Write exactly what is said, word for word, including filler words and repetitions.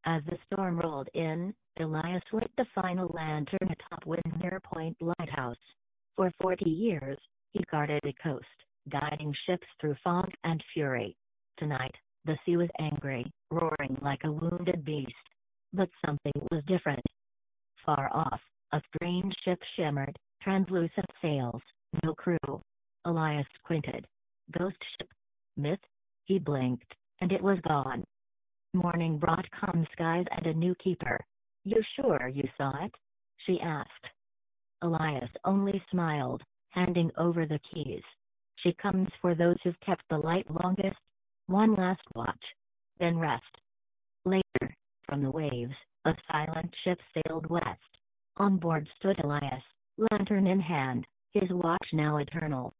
As the storm rolled in, Elias lit the final lantern atop Windsor Point Lighthouse. For forty years, he guarded the coast, guiding ships through fog and fury. Tonight, the sea was angry, roaring like a wounded beast. But something was different. Far off, a strange ship shimmered, translucent sails, no crew. Elias squinted. Ghost ship? Myth? He blinked, and it was gone. Morning brought calm skies and a new keeper. "You sure you saw it?" she asked. Elias only smiled, handing over the keys. "She comes for those who've kept the light longest. One last watch. Then rest." Later, from the waves, a silent ship sailed west. On board stood Elias, lantern in hand, his watch now eternal.